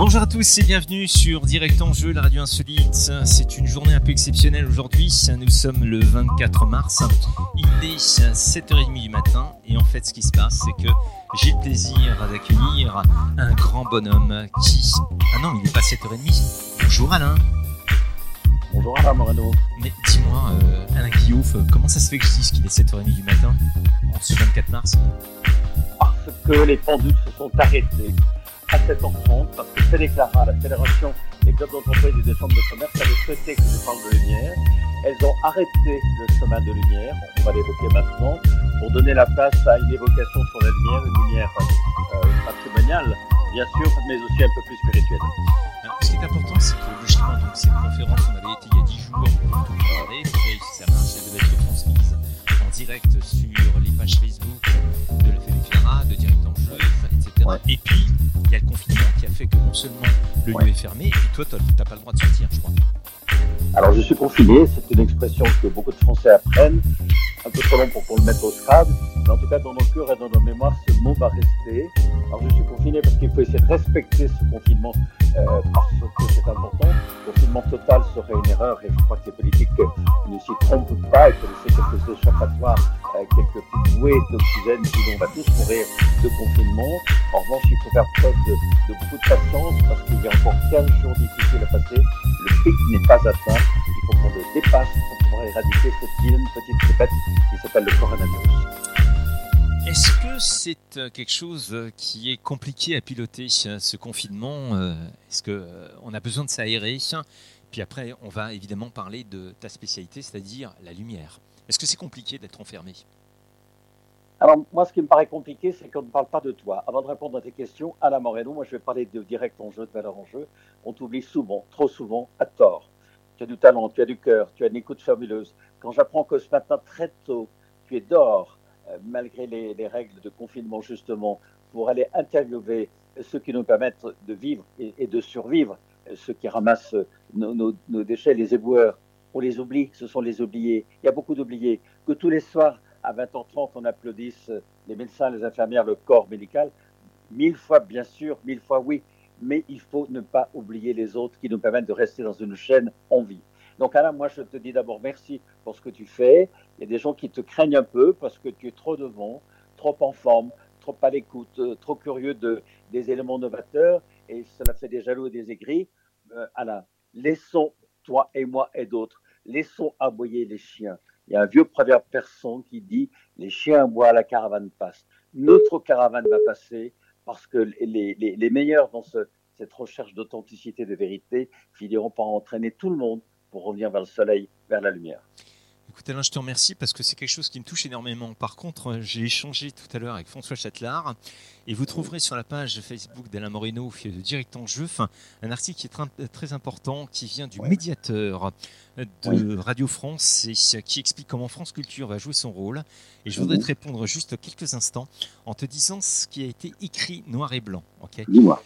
Bonjour à tous et bienvenue sur Direct en Jeu, la radio insolite. C'est une journée un peu exceptionnelle aujourd'hui. Nous sommes le 24 mars. Il est 7h30 du matin et en fait ce qui se passe c'est que j'ai le plaisir d'accueillir un grand bonhomme qui... Ah non, il n'est pas 7h30. Bonjour Alain. Bonjour Alain Moreno. Mais dis-moi, Alain Guillaume, comment ça se fait que je dise qu'il est 7h30 du matin en ce 24 mars? Parce que les pendules se sont arrêtées à 7h30, parce que FEDECLARA, la Fédération des clubs d'entreprise et des chambres de commerce, avait souhaité que je parle de lumière. Elles ont arrêté le chemin de lumière, on va l'évoquer maintenant, pour donner la place à une évocation sur la lumière, une lumière patrimoniale, bien sûr, mais aussi un peu plus spirituelle. Alors, ce qui est important, c'est que logiquement, donc, cette conférence, on avait été il y a 10 jours pour tout parler, puis si ça marche, elle devait être transmise en direct sur les pages Facebook de la FEDECLARA, de Direct en Jeu, etc. Ouais. Et puis, il y a le confinement qui a fait que non seulement le lieu est fermé, et puis toi, tu n'as pas le droit de sortir, je crois. Alors, je suis confiné, c'est une expression que beaucoup de Français apprennent, un peu trop long pour qu'on le mette au Scrabble, mais en tout cas, dans nos cœurs et dans nos mémoires, ce mot va rester. Alors, je suis confiné parce qu'il faut essayer de respecter ce confinement, parce que c'est important. Le confinement total serait une erreur, et je crois que les politiques ne s'y trompent pas, et que laisser quelques échappatoires, quelques petites bouées d'oxygène, sinon on va tous mourir de confinement. En revanche, il faut faire preuve de beaucoup de patience, parce qu'il y a encore 15 jours difficiles à passer. Le pic n'est pas atteint. Il faut qu'on le dépasse pour pouvoir éradiquer cette vilaine petite grippette qui s'appelle le coronavirus. Est-ce que c'est quelque chose qui est compliqué à piloter, ce confinement? Est-ce qu'on a besoin de s'aérer? Puis après, on va évidemment parler de ta spécialité, c'est-à-dire la lumière. Est-ce que c'est compliqué d'être enfermé? Alors, moi, ce qui me paraît compliqué, c'est qu'on ne parle pas de toi. Avant de répondre à tes questions, Alain Moreno, moi, je vais parler de Direct en Jeu, de valeur en jeu. On t'oublie souvent, trop souvent, à tort. Tu as du talent, tu as du cœur, tu as une écoute fabuleuse. Quand j'apprends que ce matin, très tôt, tu es dehors, malgré les règles de confinement, justement, pour aller interviewer ceux qui nous permettent de vivre et de survivre, ceux qui ramassent nos déchets, les éboueurs, on les oublie, ce sont les oubliés. Il y a beaucoup d'oubliés. Que tous les soirs, à 20h30, on applaudisse les médecins, les infirmières, le corps médical. 1000 fois, bien sûr, 1000 fois, oui. Mais il faut ne pas oublier les autres qui nous permettent de rester dans une chaîne en vie. Donc Alain, moi je te dis d'abord merci pour ce que tu fais. Il y a des gens qui te craignent un peu parce que tu es trop devant, trop en forme, trop à l'écoute, trop curieux des éléments novateurs, et cela fait des jaloux et des aigris. Alain, laissons, toi et moi et d'autres, laissons aboyer les chiens. Il y a un vieux proverbe persan qui dit « Les chiens aboient, la caravane passe ». Notre caravane va passer parce que les meilleurs dans cette recherche d'authenticité, de vérité, finiront par entraîner tout le monde pour revenir vers le soleil, vers la lumière. Écoute Alain, je te remercie parce que c'est quelque chose qui me touche énormément. Par contre, j'ai échangé tout à l'heure avec François Châtelard et vous trouverez sur la page Facebook d'Alain Moreno de Direct en Jeu un article qui est très important qui vient du médiateur de Radio France et qui explique comment France Culture va jouer son rôle. Et je voudrais te répondre juste quelques instants en te disant ce qui a été écrit noir et blanc. Okay, Dis-moi.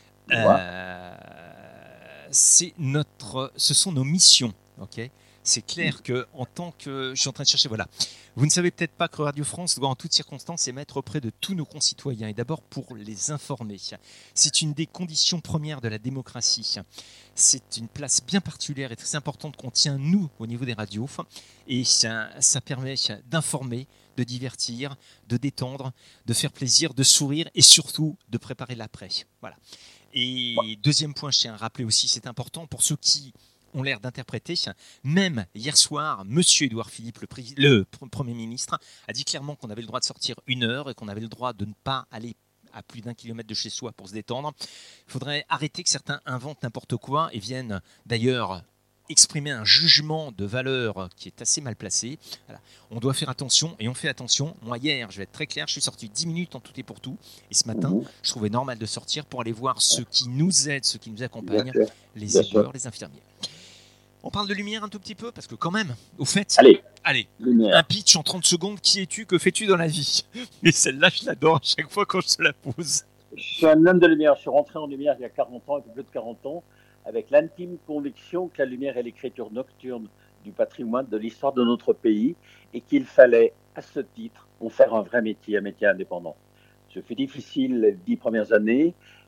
Ce sont nos missions. Okay. C'est clair que, en tant que... Je suis en train de chercher, voilà. Vous ne savez peut-être pas que Radio France doit en toutes circonstances émettre auprès de tous nos concitoyens, et d'abord pour les informer. C'est une des conditions premières de la démocratie. C'est une place bien particulière et très importante qu'on tient, nous, au niveau des radios. Et ça permet d'informer, de divertir, de détendre, de faire plaisir, de sourire et surtout de préparer l'après. Voilà. Et deuxième point, je tiens à rappeler aussi, c'est important pour ceux qui ont l'air d'interpréter. Même hier soir, monsieur Édouard Philippe, le Premier ministre, a dit clairement qu'on avait le droit de sortir 1 heure et qu'on avait le droit de ne pas aller à plus d'1 kilomètre de chez soi pour se détendre. Il faudrait arrêter que certains inventent n'importe quoi et viennent d'ailleurs exprimer un jugement de valeur qui est assez mal placé. Voilà. On doit faire attention et on fait attention. Moi hier, je vais être très clair, je suis sorti 10 minutes en tout et pour tout. Et ce matin, je trouvais normal de sortir pour aller voir ceux qui nous aident, ceux qui nous accompagnent, les éboueurs, les infirmiers. On parle de lumière un tout petit peu parce que quand même, au fait, allez un pitch en 30 secondes, qui es-tu, que fais-tu dans la vie? Mais celle-là, je l'adore à chaque fois quand je te la pose. Je suis un homme de lumière, je suis rentré en lumière il y a 40 ans, un peu plus de 40 ans, avec l'intime conviction que la lumière est l'écriture nocturne du patrimoine, de l'histoire de notre pays, et qu'il fallait, à ce titre, en faire un vrai métier, un métier indépendant. Ce fut difficile les 10 premières années,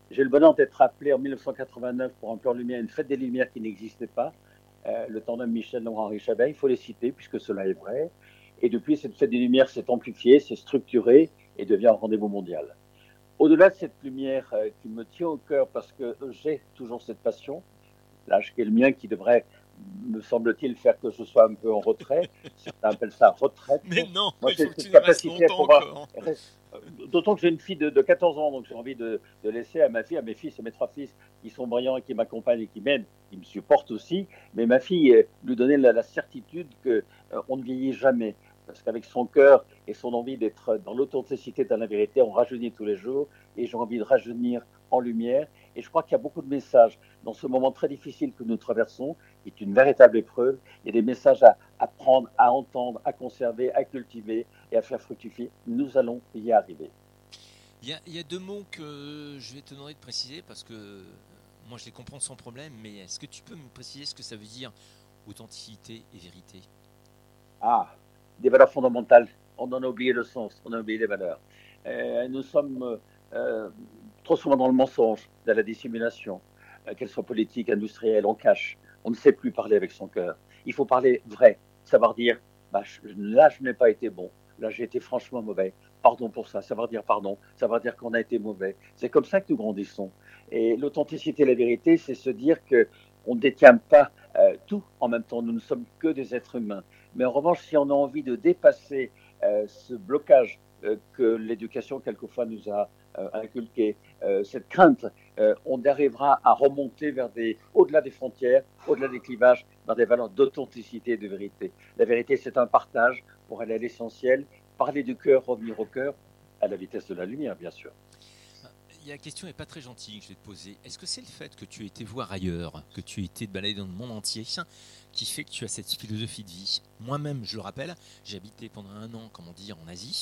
J'ai le bonheur d'être appelé en 1989 pour un plan lumière, une fête des Lumières qui n'existait pas. Le tandem Michel-Henri Chabert, il faut les citer puisque cela est vrai. Et depuis, cette fête des Lumières s'est amplifiée, s'est structurée et devient un rendez-vous mondial. Au-delà de cette lumière qui me tient au cœur parce que j'ai toujours cette passion, l'âge qui est le mien qui devrait, me semble-t-il, faire que je sois un peu en retrait. Certains appellent ça retraite. Mais non, Moi, il j'ai faut que cette tu nous restes capacité à longtemps pouvoir. encore. D'autant que j'ai une fille de 14 ans, donc j'ai envie de laisser à ma fille, à mes fils, à mes 3 fils qui sont brillants et qui m'accompagnent et qui m'aident, qui me supportent aussi. Mais ma fille, lui donner la certitude qu'on ne vieillit jamais. Parce qu'avec son cœur et son envie d'être dans l'authenticité, dans la vérité, on rajeunit tous les jours. Et j'ai envie de rajeunir en lumière. Et je crois qu'il y a beaucoup de messages dans ce moment très difficile que nous traversons, qui est une véritable épreuve. Il y a des messages à prendre, à entendre, à conserver, à cultiver et à faire fructifier. Nous allons y arriver. Il y a deux mots que je vais te demander de préciser parce que moi je les comprends sans problème, mais est-ce que tu peux me préciser ce que ça veut dire authenticité et vérité? Ah, des valeurs fondamentales. On en a oublié le sens, on a oublié les valeurs. Nous sommes trop souvent dans le mensonge, dans la dissimulation, qu'elle soit politique, industrielle, on cache. On ne sait plus parler avec son cœur. Il faut parler vrai, savoir dire, bah, là je n'ai pas été bon, là j'ai été franchement mauvais. Pardon pour ça, savoir dire pardon, savoir dire qu'on a été mauvais. C'est comme ça que nous grandissons. Et l'authenticité et la vérité, c'est se dire que on ne détient pas tout en même temps. Nous ne sommes que des êtres humains. Mais en revanche, si on a envie de dépasser ce blocage que l'éducation quelquefois nous a inculqué, cette crainte, on arrivera à remonter vers au-delà des frontières, au-delà des clivages, vers des valeurs d'authenticité et de vérité. La vérité, c'est un partage pour aller à l'essentiel, parler du cœur, revenir au cœur, à la vitesse de la lumière, bien sûr. La question n'est pas très gentille que je vais te poser. Est-ce que c'est le fait que tu aies été voir ailleurs, que tu aies été te balader dans le monde entier, qui fait que tu as cette philosophie de vie? Moi-même, je le rappelle, j'ai habité pendant un an, comment dire, en Asie,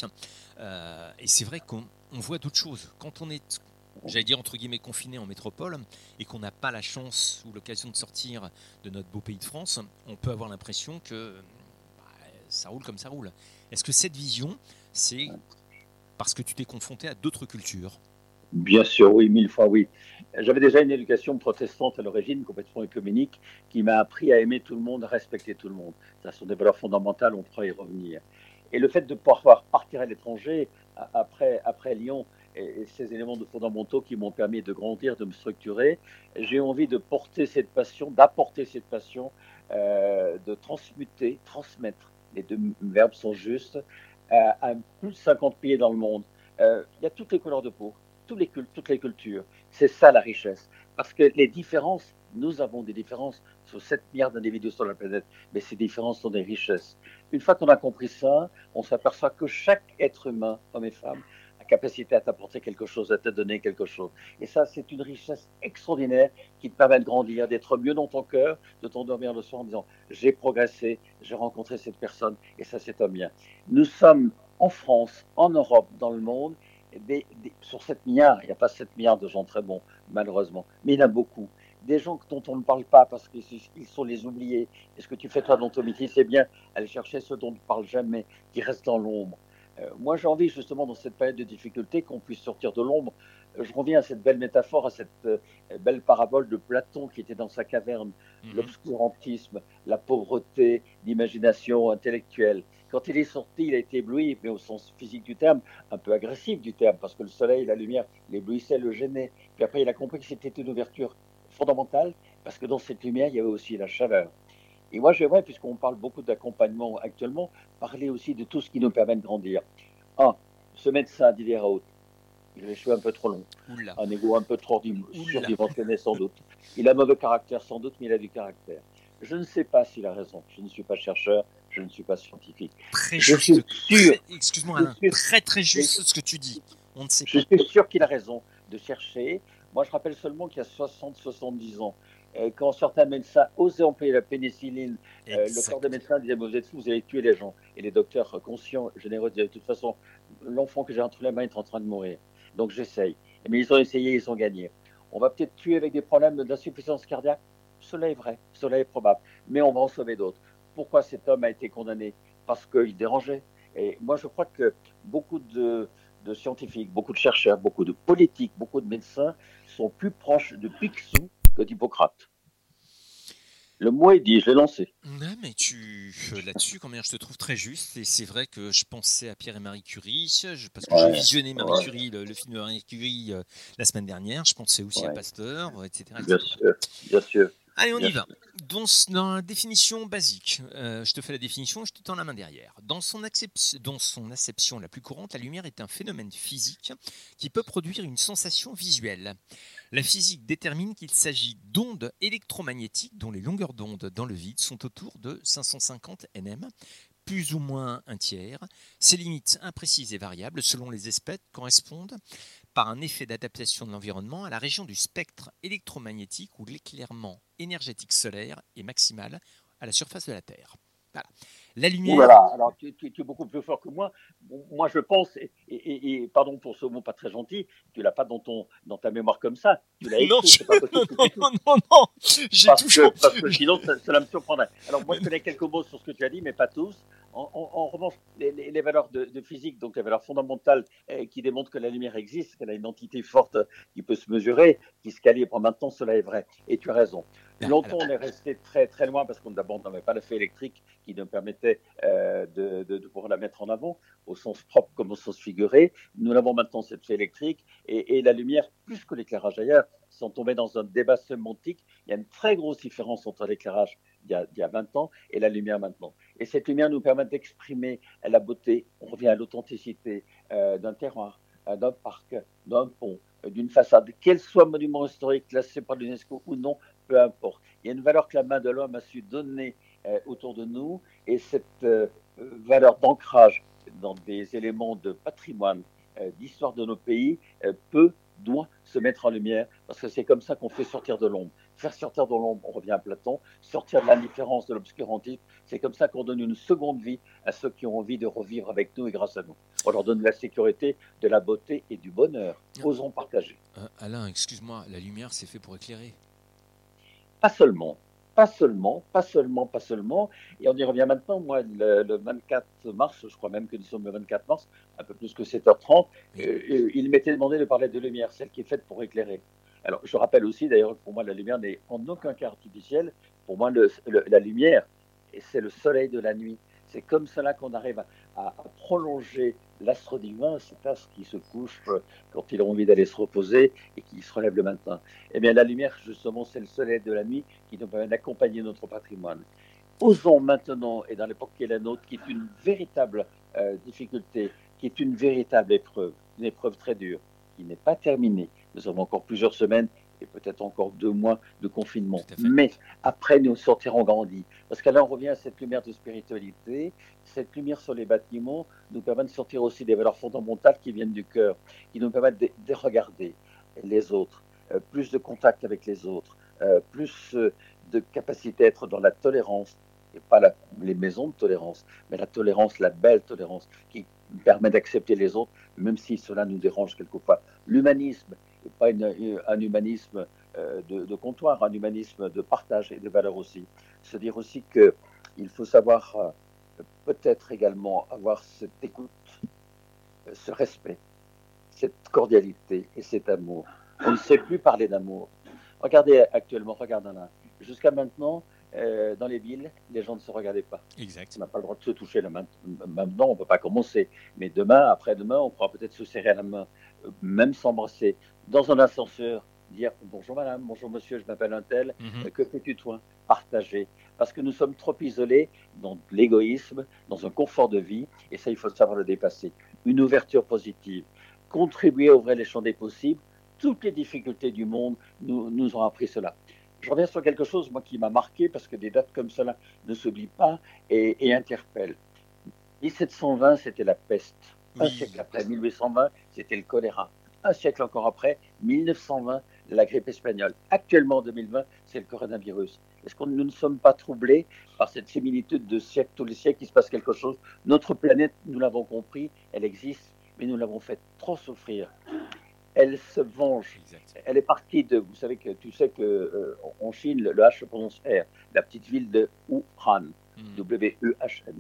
et c'est vrai qu'on voit d'autres choses. Quand on est, j'allais dire entre guillemets, confiné en métropole, et qu'on n'a pas la chance ou l'occasion de sortir de notre beau pays de France, on peut avoir l'impression que ça roule comme ça roule. Est-ce que cette vision, c'est parce que tu t'es confronté à d'autres cultures? Bien sûr, oui, 1000 fois oui. J'avais déjà une éducation protestante à l'origine, complètement œcuménique, qui m'a appris à aimer tout le monde, à respecter tout le monde. Ça sont des valeurs fondamentales, on pourra y revenir. Et le fait de pouvoir partir à l'étranger après Lyon et ces éléments de fondamentaux qui m'ont permis de grandir, de me structurer, j'ai envie de porter cette passion, d'apporter cette passion, de transmuter, transmettre. Les deux verbes sont justes à plus de 50 pays dans le monde. Il y a toutes les couleurs de peau, tous les cultes, toutes les cultures. C'est ça la richesse. Parce que les différences, nous avons des différences sur 7 milliards d'individus sur la planète, mais ces différences sont des richesses. Une fois qu'on a compris ça, on s'aperçoit que chaque être humain, homme et femme, a capacité à t'apporter quelque chose, à te donner quelque chose. Et ça, c'est une richesse extraordinaire qui te permet de grandir, d'être mieux dans ton cœur, de t'endormir le soir en disant j'ai progressé, j'ai rencontré cette personne et ça, c'est un bien. Nous sommes en France, en Europe, dans le monde, sur 7 milliards, il n'y a pas 7 milliards de gens très bons, malheureusement, mais il y en a beaucoup. Des gens dont on ne parle pas parce qu'ils sont les oubliés. Et ce que tu fais toi dans ton métier, c'est bien aller chercher ceux dont on ne parle jamais, qui restent dans l'ombre. Moi, j'ai envie justement dans cette période de difficulté qu'on puisse sortir de l'ombre. Je reviens à cette belle métaphore, à cette belle parabole de Platon qui était dans sa caverne, Mhm. l'obscurantisme, la pauvreté, l'imagination intellectuelle. Quand il est sorti, il a été ébloui, mais au sens physique du terme, un peu agressif du terme, parce que le soleil, la lumière, l'éblouissait, le gênait. Puis après, il a compris que c'était une ouverture fondamentale, parce que dans cette lumière, il y avait aussi la chaleur. Et moi, j'aimerais, puisqu'on parle beaucoup d'accompagnement actuellement, parler aussi de tout ce qui nous permet de grandir. Un, ce médecin Didier Raoult, il a les cheveux un peu trop longs, Oula, un ego un peu trop oula. surdimensionné sans doute. Il a mauvais caractère sans doute, mais il a du caractère. Je ne sais pas s'il a raison. Je ne suis pas chercheur, je ne suis pas scientifique. Très Je suis juste, sûr, excuse-moi je Alain, suis, très très je, juste ce que tu dis. On ne sait je pas. suis sûr qu'il a raison de chercher. Moi, je rappelle seulement qu'il y a 60-70 ans, quand certains médecins osaient employer la pénicilline, le corps des Exact. médecins disait, vous êtes fous, vous allez tuer les gens. Et les docteurs conscients, généreux, disaient, de toute façon, l'enfant que j'ai entre les mains est en train de mourir. Donc j'essaye. Mais ils ont essayé, ils ont gagné. On va peut-être tuer avec des problèmes d'insuffisance cardiaque. Cela est vrai, cela est probable. Mais on va en sauver d'autres. Pourquoi cet homme a été condamné? Parce qu'il dérangeait. Et moi, je crois que beaucoup de scientifiques, beaucoup de chercheurs, beaucoup de politiques, beaucoup de médecins sont plus proches de Picsou que d'Hippocrate. Le mot est dit, je l'ai lancé. Ouais, mais là-dessus, quand même, je te trouve très juste. Et c'est vrai que je pensais à Pierre et Marie Curie, parce que j'ai Ouais, visionné Marie ouais, Curie, le film de Marie Curie la semaine dernière. Je pensais aussi à ouais. Pasteur, etc., Bien etc. sûr, bien sûr, Allez, on bien y va. sûr. Dans la définition basique, je te fais la définition, je te tends la main derrière. Dans son acception la plus courante, la lumière est un phénomène physique qui peut produire une sensation visuelle. La physique détermine qu'il s'agit d'ondes électromagnétiques dont les longueurs d'onde dans le vide sont autour de 550 nm, plus ou moins un tiers. Ces limites imprécises et variables selon les espèces correspondent par un effet d'adaptation de l'environnement à la région du spectre électromagnétique où l'éclairement énergétique solaire est maximal à la surface de la Terre. Voilà. La Ouh là lumière. là, alors tu es beaucoup plus fort que moi. Bon, moi, je pense, et pardon pour ce mot pas très gentil, tu l'as pas dans ta mémoire comme ça. Tu l'as Non, écrit, c'est pas possible non, que non, tu touches. non, non, non, j'ai toujours. Parce que sinon, cela me surprendrait. Alors, moi, je connais quelques mots sur ce que tu as dit, mais pas tous. En revanche, les valeurs de physique, donc les valeurs fondamentales qui démontrent que la lumière existe, qu'elle a une entité forte qui peut se mesurer, qui se calibre maintenant, cela est vrai. Et tu as raison. Longtemps, on est resté très, très loin parce qu'on d'abord n'avait pas l'effet électrique qui nous permettait de pouvoir la mettre en avant, au sens propre comme au sens figuré. Nous avons maintenant cet effet électrique et la lumière, plus que l'éclairage d'ailleurs, sont tombés dans un débat sémantique. Il y a une très grosse différence entre l'éclairage il y a 20 ans et la lumière maintenant. Et cette lumière nous permet d'exprimer la beauté, on revient à l'authenticité d'un terroir, d'un parc, d'un pont, d'une façade, qu'elle soit monument historique classé par l'UNESCO ou non, peu importe. Il y a une valeur que la main de l'homme a su donner autour de nous et cette valeur d'ancrage dans des éléments de patrimoine, d'histoire de nos pays doit se mettre en lumière parce que c'est comme ça qu'on fait sortir de l'ombre. Faire sortir de l'ombre, on revient à Platon, sortir de l'indifférence, de l'obscurantisme, c'est comme ça qu'on donne une seconde vie à ceux qui ont envie de revivre avec nous et grâce à nous. On leur donne de la sécurité, de la beauté et du bonheur. Osons partager. Alain, excuse-moi, la lumière c'est fait pour éclairer. Pas seulement, pas seulement, pas seulement, pas seulement. Et on y revient maintenant. Moi, le 24 mars, je crois même que nous sommes le 24 mars, un peu plus que 7h30, Oui. il m'était demandé de parler de lumière, celle qui est faite pour éclairer. Alors, je rappelle aussi, d'ailleurs, pour moi, la lumière n'est en aucun cas artificielle. Pour moi, la lumière, c'est le soleil de la nuit. C'est comme cela qu'on arrive à prolonger l'astre divin, cet astre qui se couche quand il a envie d'aller se reposer et qui se relève le matin. Eh bien, la lumière, justement, c'est le soleil de la nuit qui nous permet d'accompagner notre patrimoine. Osons maintenant, et dans l'époque qui est la nôtre, qui est une véritable difficulté, qui est une épreuve très dure, qui n'est pas terminée. Nous avons encore plusieurs semaines et peut-être encore 2 mois de confinement. Mais après, nous sortirons grandis. Parce que là, on revient à cette lumière de spiritualité. Cette lumière sur les bâtiments nous permet de sortir aussi des valeurs fondamentales qui viennent du cœur, qui nous permettent de regarder les autres, plus de contact avec les autres, plus de capacité à être dans la tolérance, et pas les maisons de tolérance, mais la tolérance, la belle tolérance, qui permet d'accepter les autres, même si cela nous dérange quelquefois. L'humanisme, et pas un humanisme de comptoir, un humanisme de partage et de valeurs aussi. Se dire aussi qu'il faut savoir peut-être également avoir cette écoute, ce respect, cette cordialité et cet amour. On ne sait plus parler d'amour. Regardez actuellement, regarde Alain. Jusqu'à maintenant, dans les villes, les gens ne se regardaient pas. Exact. On n'a pas le droit de se toucher la main. Maintenant, on ne peut pas commencer. Mais demain, après-demain, on pourra peut-être se serrer la main, même s'embrasser. Dans un ascenseur, dire bonjour madame, bonjour monsieur, je m'appelle un tel, que fais-tu toi? Partager. Parce que nous sommes trop isolés dans l'égoïsme, dans un confort de vie, et ça, il faut savoir le dépasser. Une ouverture positive. Contribuer à ouvrir les champs des possibles. Toutes les difficultés du monde nous ont appris cela. Je reviens sur quelque chose, moi, qui m'a marqué, parce que des dates comme cela ne s'oublient pas et interpellent. 1720, c'était la peste. Un siècle après, 1820, c'était le choléra. Un siècle encore après, 1920, la grippe espagnole. Actuellement, en 2020, c'est le coronavirus. Est-ce que nous ne sommes pas troublés par cette similitude de siècle, tous les siècles, il se passe quelque chose? Notre planète, nous l'avons compris, elle existe, mais nous l'avons fait trop souffrir. Elle se venge. Exact. Elle est partie de. Tu sais que en Chine, le H se prononce R. La petite ville de Wuhan, W-E-H-N.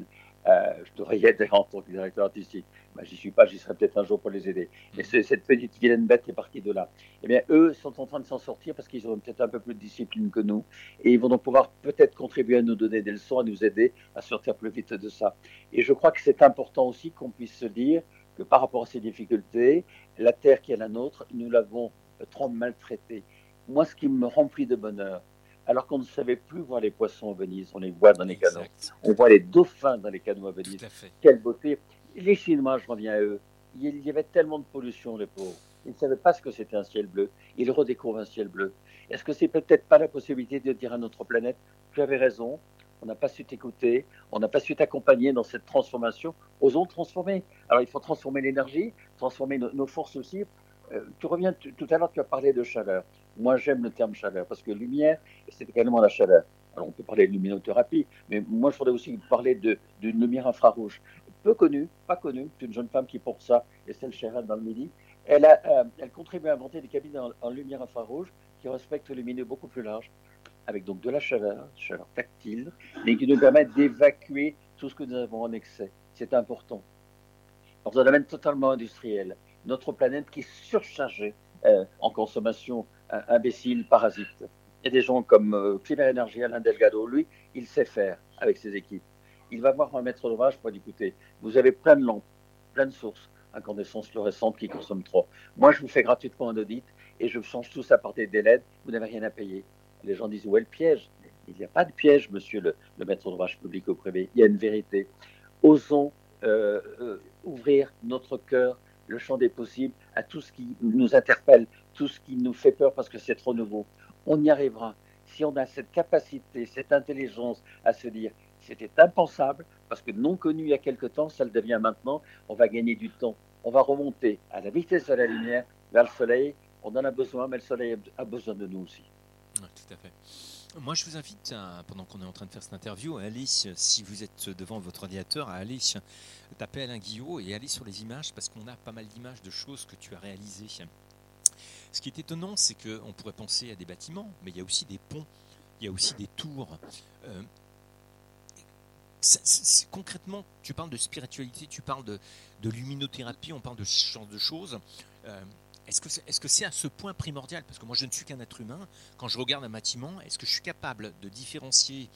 Je devrais y être en tant que directeur artistique. Ben, j'y suis pas, j'y serai peut-être un jour pour les aider. Mais cette petite vilaine bête est partie de là. Eh bien, eux sont en train de s'en sortir parce qu'ils ont peut-être un peu plus de discipline que nous. Et ils vont donc pouvoir peut-être contribuer à nous donner des leçons, à nous aider à sortir plus vite de ça. Et je crois que c'est important aussi qu'on puisse se dire que par rapport à ces difficultés, la terre qui est la nôtre, nous l'avons trop maltraitée. Moi, ce qui me remplit de bonheur, alors qu'on ne savait plus voir les poissons à Venise, on les voit dans les canaux. On voit les dauphins dans les canaux à Venise. Quelle beauté. Les Chinois, je reviens à eux, il y avait tellement de pollution, les pauvres. Ils ne savaient pas ce que c'était un ciel bleu. Ils redécouvrent un ciel bleu. Est-ce que c'est peut-être pas la possibilité de dire à notre planète, tu avais raison, on n'a pas su t'écouter, on n'a pas su t'accompagner dans cette transformation, osons transformer. Alors il faut transformer l'énergie, transformer nos forces aussi. Tu reviens tout à l'heure, tu as parlé de chaleur. Moi, j'aime le terme chaleur parce que lumière, c'est également la chaleur. Alors, on peut parler de luminothérapie, mais moi, je voudrais aussi parler d'une lumière infrarouge. Peu connue, pas connue, c'est une jeune femme qui porte ça, Estelle Chéral dans le Midi. Elle contribue à inventer des cabines en lumière infrarouge qui respectent le lumineux beaucoup plus large, avec donc de la chaleur tactile, mais qui nous permettent d'évacuer tout ce que nous avons en excès. C'est important. Dans un domaine totalement industriel, notre planète qui est surchargée en consommation imbécile, parasite. Il y a des gens comme Climat Énergie, Alain Delgado, lui, il sait faire avec ses équipes. Il va voir un maître d'ouvrage pour dire, écoutez, vous avez plein de lampes, plein de sources incandescence fluorescente qui consomment trop. Moi, je vous fais gratuitement un audit et je change tout ça par des LED, vous n'avez rien à payer. Les gens disent, où est le piège? Il n'y a pas de piège, monsieur le maître d'ouvrage public ou privé. Il y a une vérité. Osons ouvrir notre cœur, le champ des possibles, à tout ce qui nous interpelle, tout ce qui nous fait peur parce que c'est trop nouveau. On y arrivera. Si on a cette capacité, cette intelligence à se dire, c'était impensable, parce que non connu il y a quelque temps, ça le devient maintenant, on va gagner du temps. On va remonter à la vitesse de la lumière vers le soleil. On en a besoin, mais le soleil a besoin de nous aussi. Ouais, tout à fait. Moi, je vous invite, pendant qu'on est en train de faire cette interview, à aller, si vous êtes devant votre ordinateur, à aller taper Alain Guillot et aller sur les images, parce qu'on a pas mal d'images de choses que tu as réalisées. Ce qui est étonnant, c'est qu'on pourrait penser à des bâtiments, mais il y a aussi des ponts, il y a aussi des tours. Concrètement, tu parles de spiritualité, tu parles de luminothérapie, on parle de ce genre de choses. Est-ce que c'est à ce point primordial? Parce que moi, je ne suis qu'un être humain. Quand je regarde un bâtiment, est-ce que je suis capable de différencier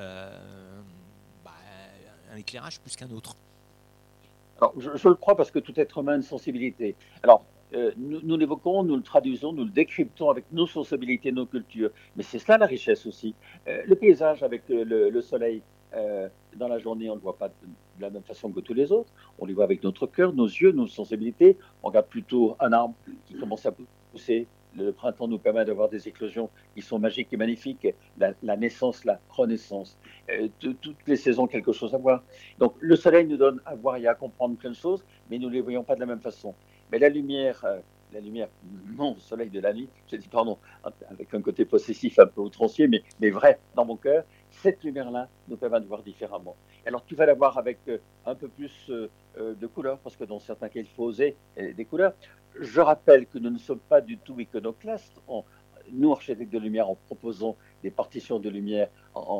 un éclairage plus qu'un autre? Alors, je le crois parce que tout être humain a une sensibilité. Alors, nous l'évoquons, nous le traduisons, nous le décryptons avec nos sensibilités, nos cultures. Mais c'est cela la richesse aussi. Le paysage avec le soleil dans la journée, on ne le voit pas de la même façon que tous les autres. On le voit avec notre cœur, nos yeux, nos sensibilités. On regarde plutôt un arbre qui commence à pousser. Le printemps nous permet d'avoir des éclosions qui sont magiques et magnifiques. La naissance, la renaissance. Toutes les saisons, quelque chose à voir. Donc, le soleil nous donne à voir et à comprendre plein de choses, mais nous ne les voyons pas de la même façon. Mais la lumière, non, le soleil de la nuit, je dis pardon, avec un côté possessif un peu outrancier, mais vrai dans mon cœur, cette lumière-là nous permet de voir différemment. Alors tu vas la voir avec un peu plus de couleurs, parce que dans certains cas, il faut oser des couleurs. Je rappelle que nous ne sommes pas du tout iconoclastes. Nous, architectes de lumière, en proposant des partitions de lumière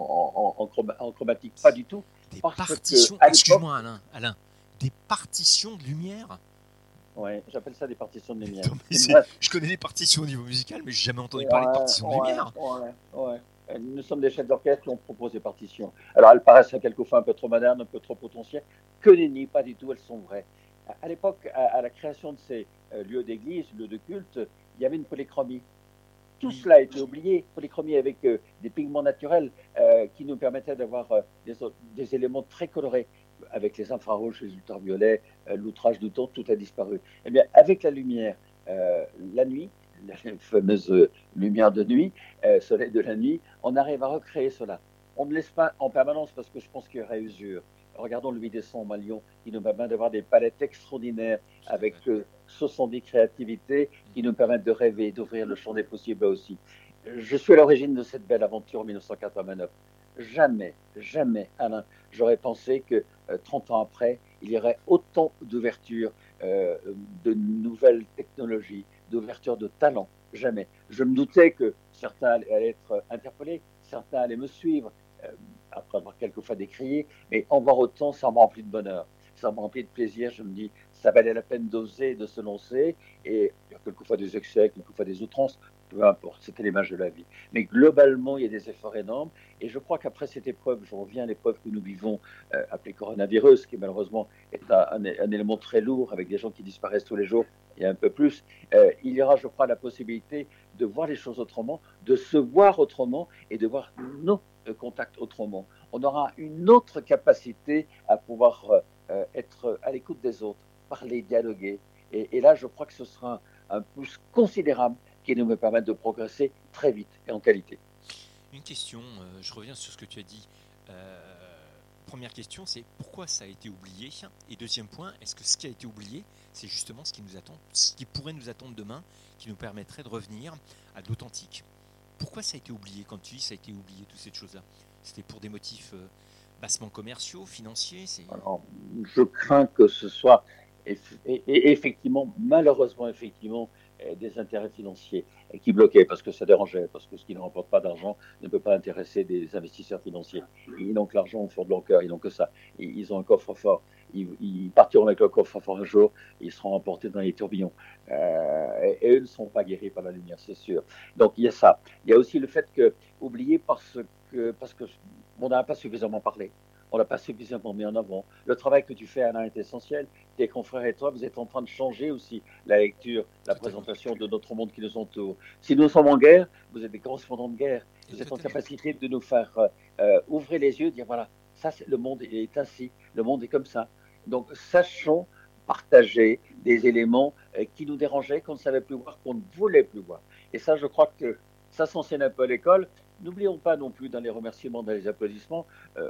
en chromatique, pas du tout. Des partitions, excuse-moi Alain, des partitions de lumière? Ouais, j'appelle ça des partitions de lumière. Je connais les partitions au niveau musical, mais j'ai jamais entendu parler de partitions de lumière. Ouais. Nous sommes des chefs d'orchestre qui ont proposé des partitions. Alors, elles paraissent quelquefois un peu trop modernes, un peu trop potentielles. Que nenni, pas du tout, elles sont vraies. À l'époque, à la création de ces lieux d'église, lieux de culte, il y avait une polychromie. Tout cela a été oublié. Polychromie avec des pigments naturels qui nous permettaient d'avoir des éléments très colorés. Avec les infrarouges, les ultraviolets, l'outrage du temps, tout a disparu. Eh bien, avec la lumière, la nuit, la fameuse lumière de nuit, soleil de la nuit, on arrive à recréer cela. On ne laisse pas en permanence parce que je pense qu'il y aurait usure. Regardons le 8 décembre à Lyon, qui nous permet d'avoir des palettes extraordinaires avec 70 créativités qui nous permettent de rêver, d'ouvrir le champ des possibles aussi. Je suis à l'origine de cette belle aventure en 1989. Jamais, Alain, j'aurais pensé que 30 ans après, il y aurait autant d'ouverture de nouvelles technologies, d'ouverture de talents. Jamais. Je me doutais que certains allaient être interpellés, certains allaient me suivre, après avoir quelquefois quelquefois décrié, mais en voir autant, ça me remplit de bonheur, ça me remplit de plaisir. Je me dis, ça valait la peine d'oser, de se lancer, et il y a quelquefois des excès, quelquefois des outrances, peu importe, c'était l'image de la vie. Mais globalement, il y a des efforts énormes, et je crois qu'après cette épreuve, je reviens à l'épreuve que nous vivons, appelée coronavirus, qui malheureusement est un élément très lourd, avec des gens qui disparaissent tous les jours, et un peu plus, il y aura, je crois, la possibilité de voir les choses autrement, de se voir autrement, et de voir nos contacts autrement. On aura une autre capacité à pouvoir être à l'écoute des autres, parler, dialoguer. Et là, je crois que ce sera un plus considérable qui nous permettre de progresser très vite et en qualité. Une question, je reviens sur ce que tu as dit. Première question, c'est pourquoi ça a été oublié? Et deuxième point, est-ce que ce qui a été oublié, c'est justement ce qui nous attend, ce qui pourrait nous attendre demain, qui nous permettrait de revenir à de l'authentique? Pourquoi ça a été oublié? Quand tu dis ça a été oublié, toutes ces choses-là, c'était pour des motifs bassement commerciaux, financiers? Alors, je crains que ce soit effectivement, malheureusement, effectivement, des intérêts financiers qui bloquaient parce que ça dérangeait, parce que ce qui ne rapporte pas d'argent ne peut pas intéresser des investisseurs financiers. Ils n'ont que l'argent au fond de leur cœur, ils n'ont que ça. Ils ont un coffre-fort. Ils partiront avec le coffre-fort un jour, ils seront emportés dans les tourbillons. Et eux ne sont pas guéris par la lumière, c'est sûr. Donc il y a ça. Il y a aussi le fait que, oublié parce que on n'a pas suffisamment parlé. On ne l'a pas suffisamment mis en avant. Le travail que tu fais, Alain, est essentiel. Tes confrères et toi, vous êtes en train de changer aussi la lecture, la présentation de notre monde qui nous entoure. Si nous sommes en guerre, vous êtes des correspondants de guerre. Vous êtes en capacité de nous faire ouvrir les yeux, dire voilà, ça, le monde est ainsi, le monde est comme ça. Donc, sachons partager des éléments qui nous dérangeaient, qu'on ne savait plus voir, qu'on ne voulait plus voir. Et ça, je crois que ça s'enseigne un peu à l'école. N'oublions pas non plus dans les remerciements, dans les applaudissements,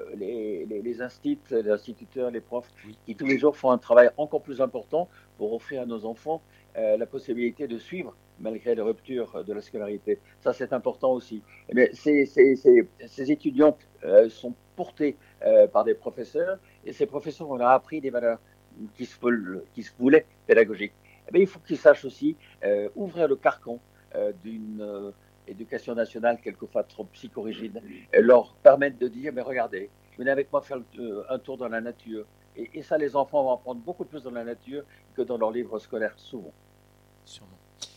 les instituteurs, les profs, qui tous les jours font un travail encore plus important pour offrir à nos enfants la possibilité de suivre malgré les ruptures de la scolarité. Ça, c'est important aussi. Mais ces étudiants sont portés par des professeurs, et ces professeurs ont appris des valeurs qui se voulaient pédagogiques. Eh bien, il faut qu'ils sachent aussi ouvrir le carcan d'une éducation nationale quelquefois trop psychorigide, leur permettre de dire, mais regardez, venez avec moi faire un tour dans la nature. Et ça, les enfants vont apprendre beaucoup plus dans la nature que dans leurs livres scolaires, souvent. Sûrement.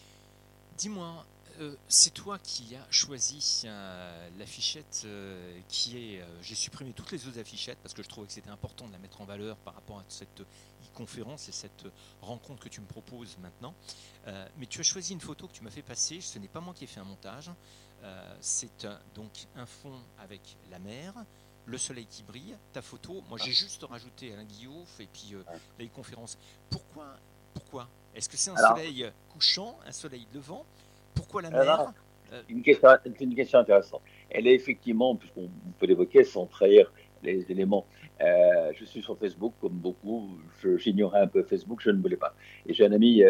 Dis-moi, c'est toi qui as choisi l'affichette qui est... j'ai supprimé toutes les autres affichettes parce que je trouvais que c'était important de la mettre en valeur par rapport à cette e-conférence et cette rencontre que tu me proposes maintenant. Mais tu as choisi une photo que tu m'as fait passer, ce n'est pas moi qui ai fait un montage. C'est donc un fond avec la mer, le soleil qui brille, ta photo. Moi j'ai juste rajouté Alain Guillaume et puis la e-conférence. Pourquoi est-ce que c'est un soleil couchant, un soleil levant? Pourquoi la mer? Une question intéressante. Elle est effectivement, puisqu'on peut l'évoquer sans trahir les éléments, je suis sur Facebook comme beaucoup, j'ignorais un peu Facebook, je ne voulais pas. Et j'ai un ami,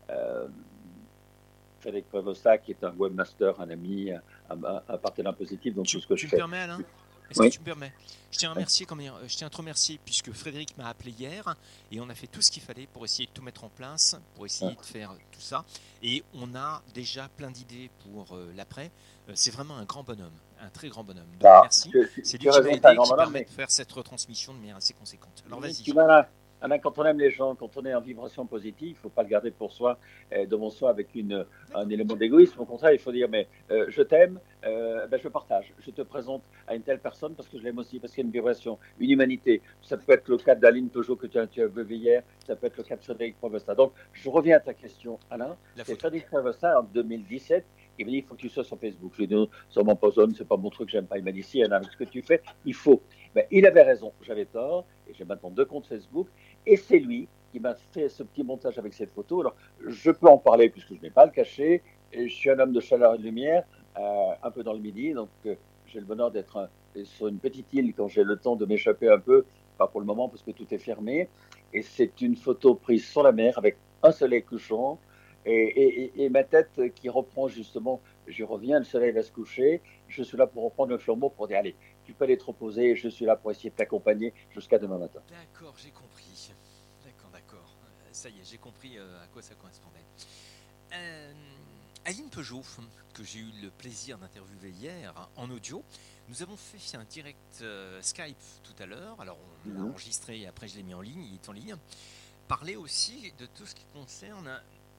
Frédéric Prévosta, qui est un webmaster, un ami, un partenaire positif dans tout ce que je fais. Tu me permets, Alain? Est-ce que tu me permets? Je tiens à te remercier puisque Frédéric m'a appelé hier et on a fait tout ce qu'il fallait pour essayer de tout mettre en place, pour essayer de faire tout ça. Et on a déjà plein d'idées pour l'après. C'est vraiment un grand bonhomme, un très grand bonhomme. Donc merci. C'est lui qui m'a aidé, qui permet de faire cette retransmission de manière assez conséquente. Alors vas-y. Alain, quand on aime les gens, quand on est en vibration positive, il ne faut pas le garder pour soi, devant soi avec un élément d'égoïsme. Au contraire, il faut dire, mais je t'aime, je partage. Je te présente à une telle personne parce que je l'aime aussi, parce qu'il y a une vibration, une humanité. Ça peut être le cas d'Aline Peugeot que tu as vu hier, ça peut être le cas de Frédéric Prévosta. Donc, je reviens à ta question, Alain. C'est Frédéric Prévosta en 2017. Il m'a dit, il faut que tu sois sur Facebook. Je lui ai dit, sur mon poson, c'est pas mon truc, j'aime pas. Il m'a dit, si, Alain, avec ce que tu fais, il faut. Il avait raison, j'avais tort, et j'ai maintenant 2 comptes Facebook, et c'est lui qui m'a fait ce petit montage avec cette photo. Alors, je peux en parler puisque je n'ai pas le caché, et je suis un homme de chaleur et de lumière, un peu dans le midi, donc j'ai le bonheur d'être sur une petite île quand j'ai le temps de m'échapper un peu, pas pour le moment parce que tout est fermé, et c'est une photo prise sur la mer avec un soleil couchant, et ma tête qui reprend justement, je reviens, le soleil va se coucher, je suis là pour reprendre le flambeau pour dire, allez, tu peux aller te reposer, je suis là pour essayer de t'accompagner jusqu'à demain matin. D'accord, j'ai compris. D'accord. Ça y est, j'ai compris à quoi ça correspondait. Aline Peugeot, que j'ai eu le plaisir d'interviewer hier en audio. Nous avons fait un direct Skype tout à l'heure. Alors on l'a enregistré et après je l'ai mis en ligne, il est en ligne. Parler aussi de tout ce qui concerne,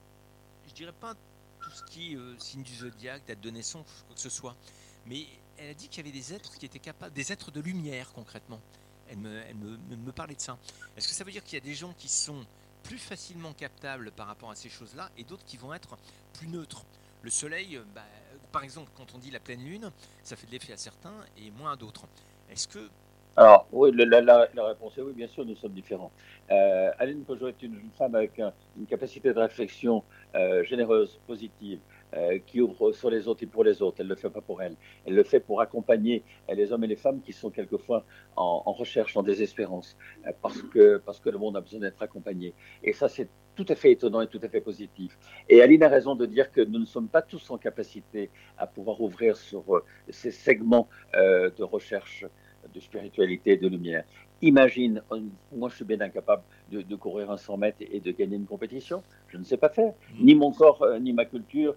je dirais pas tout ce qui est signe du zodiaque, date de naissance, quoi que ce soit. Mais elle a dit qu'il y avait des êtres qui étaient capables, des êtres de lumière concrètement. Elle me parlait de ça. Est-ce que ça veut dire qu'il y a des gens qui sont plus facilement captables par rapport à ces choses-là et d'autres qui vont être plus neutres? Le soleil, par exemple, quand on dit la pleine lune, ça fait de l'effet à certains et moins à d'autres. Est-ce que... Alors, oui, la réponse est oui, bien sûr, nous sommes différents. Aline Peugeot est une femme avec une capacité de réflexion généreuse, positive, qui ouvre sur les autres et pour les autres. Elle ne le fait pas pour elle. Elle le fait pour accompagner les hommes et les femmes qui sont quelquefois en recherche, en désespérance, parce que le monde a besoin d'être accompagné. Et ça, c'est tout à fait étonnant et tout à fait positif. Et Aline a raison de dire que nous ne sommes pas tous en capacité à pouvoir ouvrir sur ces segments de recherche de spiritualité et de lumière. Imagine, moi je suis bien incapable de courir un 100 mètres et de gagner une compétition. Je ne sais pas faire. Ni mon corps, ni ma culture,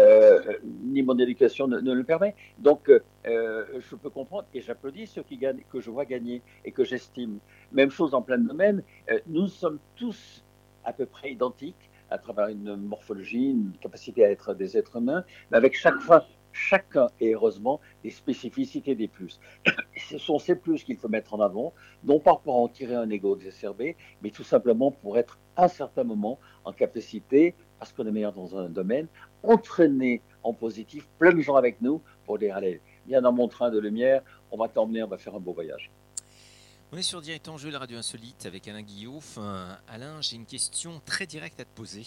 ni mon éducation ne le permet. Donc je peux comprendre et j'applaudis ceux qui gagnent, que je vois gagner et que j'estime. Même chose en plein domaine. Nous sommes tous à peu près identiques à travers une morphologie, une capacité à être des êtres humains, mais avec chacun et heureusement des spécificités, des plus. Ce sont ces plus qu'il faut mettre en avant, non pas pour en tirer un ego exacerbé, mais tout simplement pour être à un certain moment en capacité, parce qu'on est meilleur dans un domaine, entraîner en positif plein de gens avec nous pour dire allez, viens dans mon train de lumière, on va t'emmener, on va faire un beau voyage. On est sur Direct Enjeu, la radio insolite avec Alain Guillaume. Alain, j'ai une question très directe à te poser.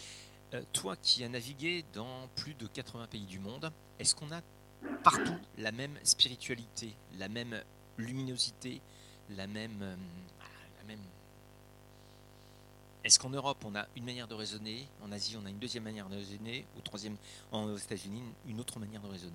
Toi qui as navigué dans plus de 80 pays du monde, est-ce qu'on a partout la même spiritualité, la même luminosité, la même... Est-ce qu'en Europe, on a une manière de raisonner, en Asie, on a une deuxième manière de raisonner, aux États-Unis, une autre manière de raisonner?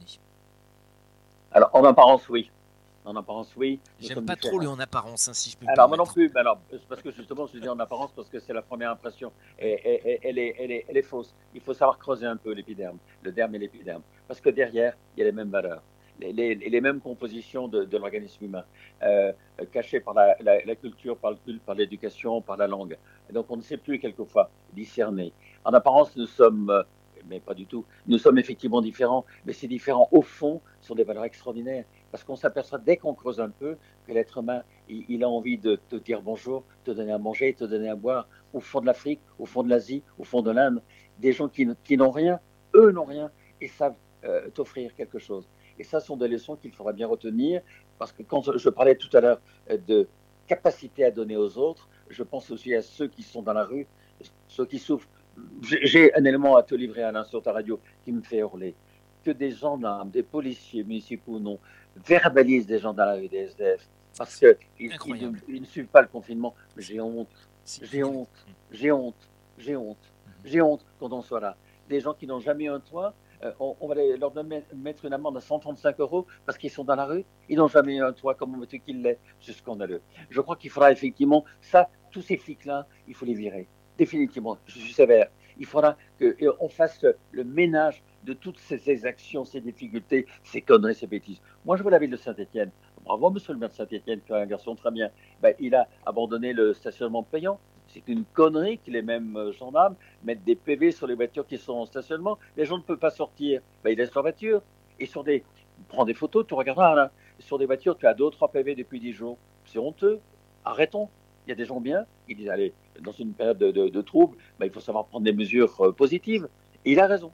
Alors, en apparence, oui. En apparence, oui. J'aime pas trop le en apparence, hein, si je peux me Alors, permettre. moi non plus, mais alors, parce que justement, je dis en apparence parce que c'est la première impression. Et elle est fausse. Il faut savoir creuser un peu l'épiderme, le derme et l'épiderme. Parce que derrière, il y a les mêmes valeurs, les mêmes compositions de l'organisme humain, cachées par la culture, par le culte, par l'éducation, par la langue. Et donc, on ne sait plus quelquefois discerner. En apparence, nous sommes, mais pas du tout, nous sommes effectivement différents, mais ces différents, au fond, sont des valeurs extraordinaires. Parce qu'on s'aperçoit dès qu'on creuse un peu que l'être humain, il a envie de te dire bonjour, te donner à manger, te donner à boire, au fond de l'Afrique, au fond de l'Asie, au fond de l'Inde. Des gens qui n'ont rien, eux n'ont rien, et savent t'offrir quelque chose. Et ça sont des leçons qu'il faudra bien retenir, parce que quand je parlais tout à l'heure de capacité à donner aux autres, je pense aussi à ceux qui sont dans la rue, ceux qui souffrent. J'ai un élément à te livrer, Alain, sur ta radio, qui me fait hurler. Que des gendarmes, des policiers municipaux non, verbalisent des gens dans la rue, des SDF, parce qu'ils ne suivent pas le confinement. Mais j'ai honte, j'ai honte, j'ai honte, j'ai honte, j'ai honte quand on soit là. Des gens qui n'ont jamais eu un toit, on va leur mettre une amende à 135 € parce qu'ils sont dans la rue, ils n'ont jamais eu un toit, comme on veut qu'il l'est. C'est scandaleux. Je crois qu'il faudra effectivement, ça, tous ces flics-là, il faut les virer. Définitivement, je suis sévère. Il faudra qu'on fasse le ménage de toutes ces exactions, ces difficultés, ces conneries, ces bêtises. Moi, je vois la ville de Saint-Étienne. Bravo, monsieur le maire de Saint-Étienne, qui est un garçon très bien. Ben, il a abandonné le stationnement payant. C'est une connerie que les mêmes gendarmes mettent des PV sur les voitures qui sont en stationnement. Les gens ne peuvent pas sortir. Ben, ils laissent leur voiture. Et sur des... Prends des photos, tu regarderas là. Sur des voitures, tu as 2 ou 3 PV depuis 10 jours. C'est honteux. Arrêtons. Il y a des gens bien. Ils disent, allez, dans une période de trouble, ben, il faut savoir prendre des mesures positives. Et il a raison.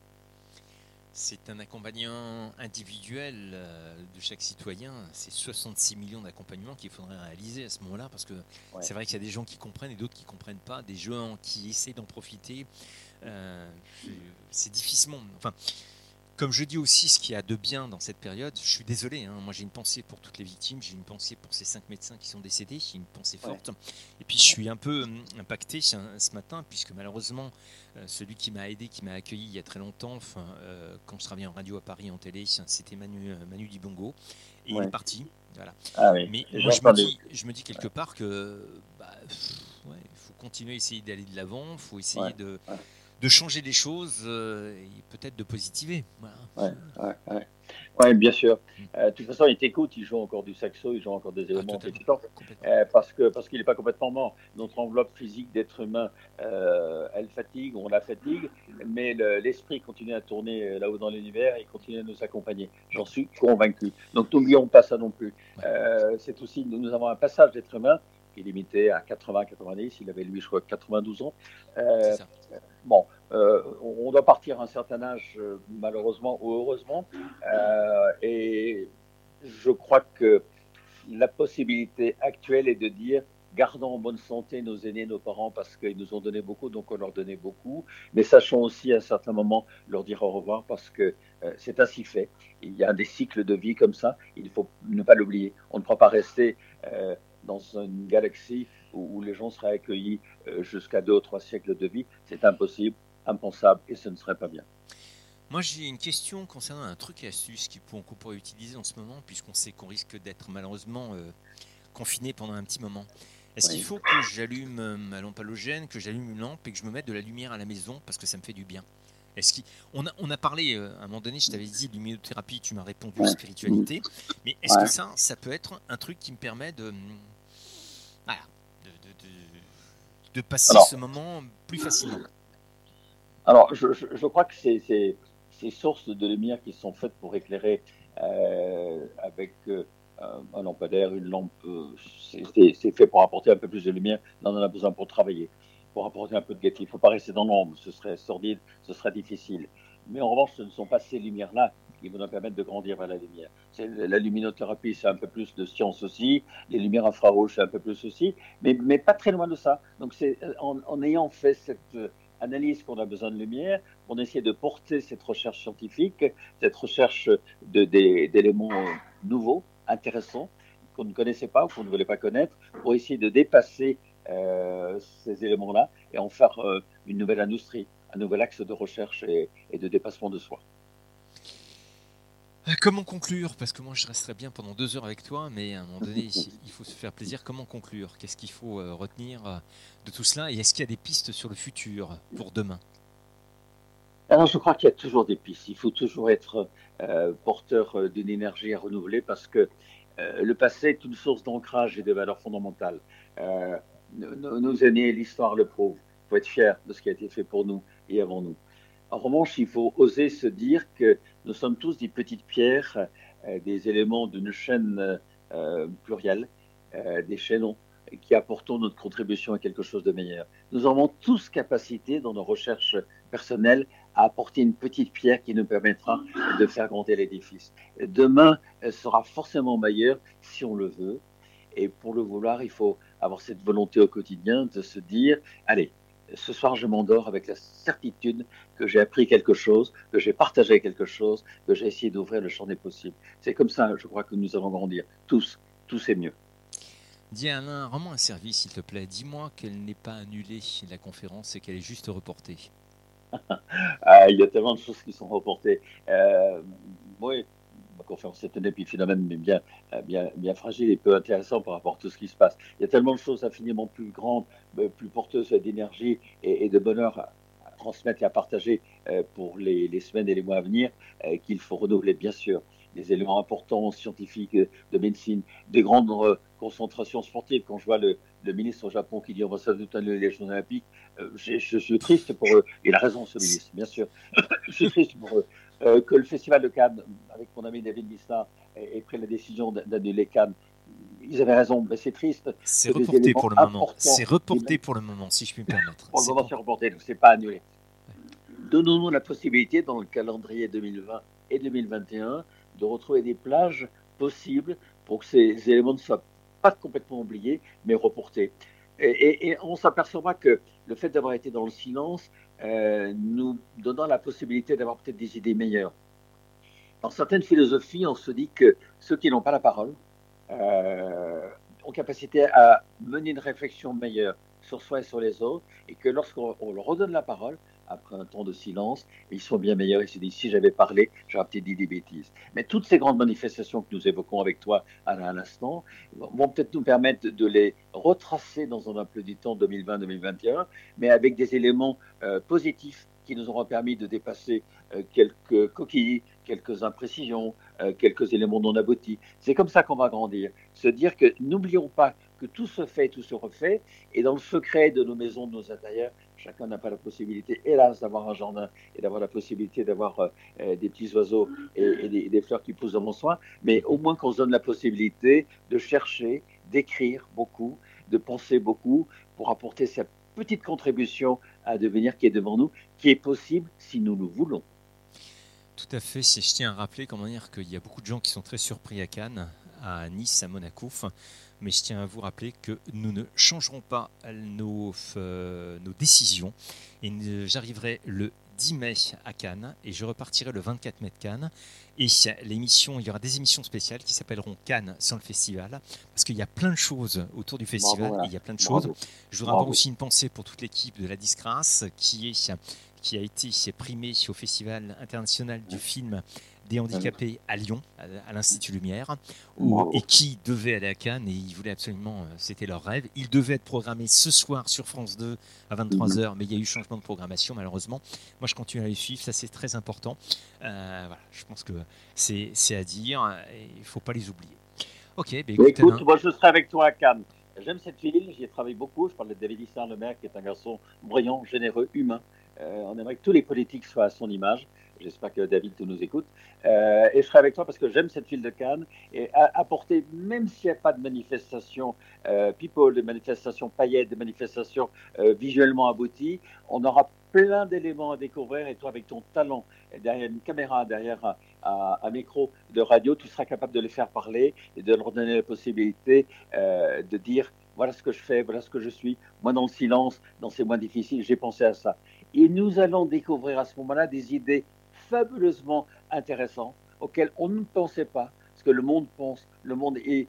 C'est un accompagnement individuel de chaque citoyen. C'est 66 millions d'accompagnements qu'il faudrait réaliser à ce moment-là, parce que c'est vrai qu'il y a des gens qui comprennent et d'autres qui ne comprennent pas, des gens qui essaient d'en profiter. C'est difficilement... Enfin, comme je dis aussi ce qu'il y a de bien dans cette période, je suis désolé, hein, moi j'ai une pensée pour toutes les victimes, j'ai une pensée pour ces 5 médecins qui sont décédés, j'ai une pensée forte. Et puis je suis un peu impacté ce matin, puisque malheureusement, celui qui m'a aidé, qui m'a accueilli il y a très longtemps, quand je travaillais en radio à Paris, en télé, c'était Manu Dibongo, et il est parti. Voilà. Ah oui. Mais moi je me dis quelque part que il faut continuer à essayer d'aller de l'avant, il faut essayer de changer les choses et peut-être de positiver. Voilà. Ouais, bien sûr. De toute façon, il t'écoute, il joue encore du saxo, il joue encore des éléments Totalement, textants, complètement. parce qu'il n'est pas complètement mort. Notre enveloppe physique d'être humain, elle fatigue, on la fatigue, mais l'esprit continue à tourner là-haut dans l'univers, il continue à nous accompagner. J'en suis convaincu. Donc n'oublions pas ça non plus. Ouais. C'est aussi, nous avons un passage d'être humain qui est limité à 80-90, il avait lui, je crois, 92 ans. C'est Euh, ça. Bon, on doit partir à un certain âge, malheureusement ou heureusement, et je crois que la possibilité actuelle est de dire gardons en bonne santé nos aînés, nos parents, parce qu'ils nous ont donné beaucoup, donc on leur donnait beaucoup, mais sachons aussi à un certain moment leur dire au revoir, parce que c'est ainsi fait. Il y a des cycles de vie comme ça, il faut ne pas l'oublier. On ne pourra pas rester dans une galaxie où les gens seraient accueillis jusqu'à 2 ou 3 siècles de vie. C'est impossible, impensable, et ce ne serait pas bien. Moi, j'ai une question concernant un truc et astuce qu'on pourrait utiliser en ce moment, puisqu'on sait qu'on risque d'être malheureusement confiné pendant un petit moment. Est-ce qu'il Oui. faut que j'allume ma lampe halogène, que j'allume une lampe et que je me mette de la lumière à la maison parce que ça me fait du bien? On a parlé à un moment donné, je t'avais dit luminothérapie, tu m'as répondu Ouais. spiritualité, mais est-ce que Ouais. ça peut être un truc qui me permet voilà, de passer Alors, ce moment plus facilement? alors, je crois que ces sources de lumière qui sont faites pour éclairer avec un lampadaire, une lampe, c'est fait pour apporter un peu plus de lumière. Là, on en a besoin pour travailler, pour apporter un peu de gaieté. Il ne faut pas rester dans l'ombre, ce serait sordide, ce serait difficile. Mais en revanche, ce ne sont pas ces lumières-là qui vont nous permettre de grandir vers la lumière. La luminothérapie, c'est un peu plus de science aussi. Les lumières infrarouges, c'est un peu plus aussi. Mais pas très loin de ça. Donc, c'est en ayant fait cette analyse qu'on a besoin de lumière, on essaie de porter cette recherche scientifique, cette recherche d'éléments nouveaux, intéressants, qu'on ne connaissait pas ou qu'on ne voulait pas connaître, pour essayer de dépasser ces éléments-là et en faire une nouvelle industrie, un nouvel axe de recherche et de dépassement de soi. Comment conclure? Parce que moi je resterais bien pendant 2 heures avec toi, mais à un moment donné, il faut se faire plaisir. Comment conclure? Qu'est-ce qu'il faut retenir de tout cela? Et est-ce qu'il y a des pistes sur le futur pour demain? Alors, je crois qu'il y a toujours des pistes. Il faut toujours être porteur d'une énergie à renouveler parce que le passé est une source d'ancrage et de valeurs fondamentales. Euh, nos aînés, l'histoire le prouve. Il faut être fier de ce qui a été fait pour nous et avant nous. En revanche, il faut oser se dire que nous sommes tous des petites pierres, des éléments d'une chaîne plurielle, des chaînons qui apportons notre contribution à quelque chose de meilleur. Nous avons tous capacité dans nos recherches personnelles à apporter une petite pierre qui nous permettra de faire grandir l'édifice. Demain sera forcément meilleur si on le veut. Et pour le vouloir, il faut avoir cette volonté au quotidien de se dire, allez, ce soir je m'endors avec la certitude que j'ai appris quelque chose, que j'ai partagé quelque chose, que j'ai essayé d'ouvrir le champ des possibles. C'est comme ça, je crois, que nous allons grandir. Tous est mieux. Dis à Alain, rends-moi un service s'il te plaît. Dis-moi qu'elle n'est pas annulée la conférence et qu'elle est juste reportée. Il y a tellement de choses qui sont reportées. Oui, ma conférence cette année, puis phénomène mais bien fragile et peu intéressant par rapport à tout ce qui se passe. Il y a tellement de choses infiniment plus grandes, plus porteuses d'énergie et de bonheur à transmettre et à partager pour les semaines et les mois à venir qu'il faut renouveler, bien sûr. Des éléments importants scientifiques de médecine, des grandes concentrations sportives. Quand je vois le ministre au Japon qui dit on va s'ajouter les Jeux Olympiques, je suis triste pour eux. Il a raison, ce ministre, bien sûr. Je suis triste pour eux. Que le Festival de Cannes, avec mon ami David Lisnard, ait pris la décision d'annuler Cannes. Ils avaient raison, mais c'est triste C'est que des reporté éléments pour le moment. C'est importants, reporté pour le moment, si je puis me permettre. pour le C'est moment, pas... c'est reporté, donc c'est pas annulé. Donnons-nous la possibilité, dans le calendrier 2020 et 2021, de retrouver des plages possibles pour que ces éléments ne soient pas complètement oubliés, mais reportés. Et on s'apercevra que le fait d'avoir été dans le silence nous donnant la possibilité d'avoir peut-être des idées meilleures. Dans certaines philosophies, on se dit que ceux qui n'ont pas la parole ont capacité à mener une réflexion meilleure sur soi et sur les autres, et que lorsqu'on leur redonne la parole, après un temps de silence, ils sont bien meilleurs. Ils se disent, si j'avais parlé, j'aurais peut-être dit des bêtises. Mais toutes ces grandes manifestations que nous évoquons avec toi à l'instant vont peut-être nous permettre de les retracer dans un emploi du temps 2020-2021, mais avec des éléments positifs qui nous auront permis de dépasser quelques coquilles, quelques imprécisions, quelques éléments non aboutis. C'est comme ça qu'on va grandir. Se dire que n'oublions pas que tout se fait, tout se refait, et dans le secret de nos maisons, de nos intérieurs, chacun n'a pas la possibilité, hélas, d'avoir un jardin et d'avoir la possibilité d'avoir des petits oiseaux et des fleurs qui poussent dans mon soin, mais au moins qu'on se donne la possibilité de chercher, d'écrire beaucoup, de penser beaucoup pour apporter cette petite contribution à devenir qui est devant nous, qui est possible si nous le voulons. Tout à fait. Je tiens à rappeler qu'il y a beaucoup de gens qui sont très surpris à Cannes, à Nice, à Monaco. Mais je tiens à vous rappeler que nous ne changerons pas nos décisions. Et j'arriverai le 10 mai à Cannes et je repartirai le 24 mai de Cannes. Et il y aura des émissions spéciales qui s'appelleront Cannes sans le festival, parce qu'il y a plein de choses autour du festival. Bravo, et il y a plein de choses. Je voudrais avoir aussi une pensée pour toute l'équipe de la Disgrâce qui a été primée au Festival international du film des handicapés à Lyon, à l'Institut Lumière, et qui devaient aller à Cannes, et ils voulaient absolument, c'était leur rêve. Ils devaient être programmés ce soir sur France 2 à 23h, mais il y a eu changement de programmation malheureusement. Moi je continue à les suivre, ça c'est très important. Voilà, je pense que c'est à dire, et il ne faut pas les oublier. Ok, écoute, moi je serai avec toi à Cannes. J'aime cette ville, j'y ai travaillé beaucoup. Je parle de David Issard, le maire, qui est un garçon brillant, généreux, humain. On aimerait que tous les politiques soient à son image. J'espère que David nous écoute. Et je serai avec toi parce que j'aime cette ville de Cannes et apporter, même s'il n'y a pas de manifestation people, de manifestations paillettes, de manifestations visuellement abouties, on aura plein d'éléments à découvrir et toi, avec ton talent, derrière une caméra, derrière un micro de radio, tu seras capable de les faire parler et de leur donner la possibilité de dire voilà ce que je fais, voilà ce que je suis. Moi, dans le silence, dans ces mois difficiles, j'ai pensé à ça. Et nous allons découvrir à ce moment-là des idées fabuleusement intéressantes auxquelles on ne pensait pas, parce que le monde pense, le monde est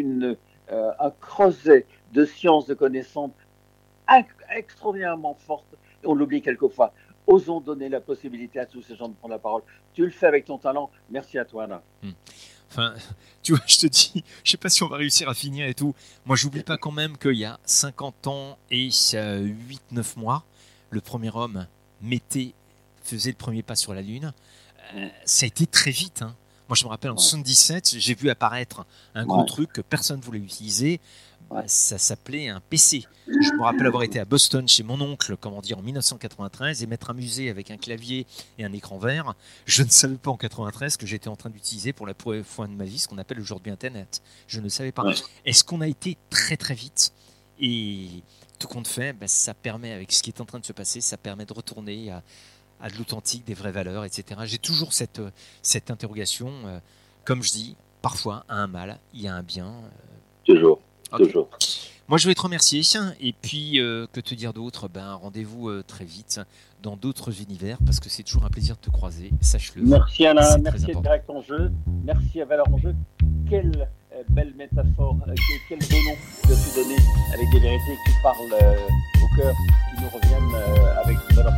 un creuset de sciences, de connaissances extraordinairement fortes, et on l'oublie quelquefois. Osons donner la possibilité à tous ces gens de prendre la parole. Tu le fais avec ton talent. Merci à toi, Alain. Enfin, tu vois, je te dis, je sais pas si on va réussir à finir et tout. Moi, j'oublie pas quand même qu'il y a 50 ans et 8-9 mois, le premier homme faisait le premier pas sur la Lune. Ça a été très vite. Hein. Moi, je me rappelle en 1977, j'ai vu apparaître un gros truc que personne ne voulait utiliser. Ça s'appelait un PC. Je me rappelle avoir été à Boston chez mon oncle, en 1993, et m'être amusé avec un clavier et un écran vert. Je ne savais pas en 93 que j'étais en train d'utiliser pour la première fois de ma vie ce qu'on appelle aujourd'hui Internet. Je ne savais pas. Est-ce qu'on a été très très vite ? Et tout compte fait, ça permet, avec ce qui est en train de se passer, ça permet de retourner à de l'authentique, des vraies valeurs, etc. J'ai toujours cette interrogation. Comme je dis, parfois, à un mal, il y a un bien. Toujours. Okay. Toujours. Moi, je vais te remercier. Et puis, que te dire d'autre ? Rendez-vous très vite dans d'autres univers, parce que c'est toujours un plaisir de te croiser. Sache-le. Merci Alain, merci à Direct en Jeu, merci à Valeurs en Jeu. Quelle belle métaphore, quel beau nom que tu donné avec des vérités qui parlent au cœur, qui nous reviennent avec une valeur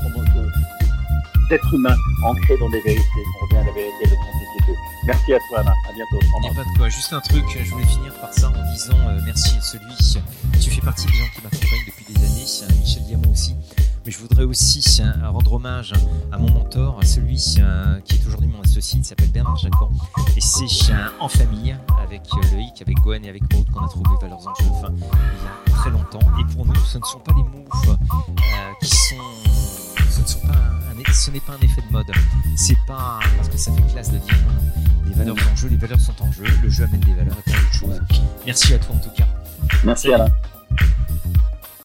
d'être humain ancré dans des vérités. On revient à la vérité et à l'authenticité. Merci à toi, Alain. À bientôt. Il n'y a pas de quoi. Juste un truc, je voulais finir par ça en disant merci à celui. Tu fais partie des gens qui m'accompagnent depuis des années, Michel Diamant aussi. Mais je voudrais aussi rendre hommage à mon mentor, à celui qui est aujourd'hui mon associé, il s'appelle Bernard Jacquan. Et c'est en famille, avec Loïc, avec Gwen et avec Maud, qu'on a trouvé Valeurs en Jeu il y a très longtemps. Et pour nous, ce ne sont pas les moves qui sont... Ce n'est pas un effet de mode. C'est pas parce que ça fait classe de dire non. Les valeurs en jeu, les valeurs sont en jeu. Le jeu amène des valeurs et pas autre chose. Merci à toi en tout cas. Merci Alain.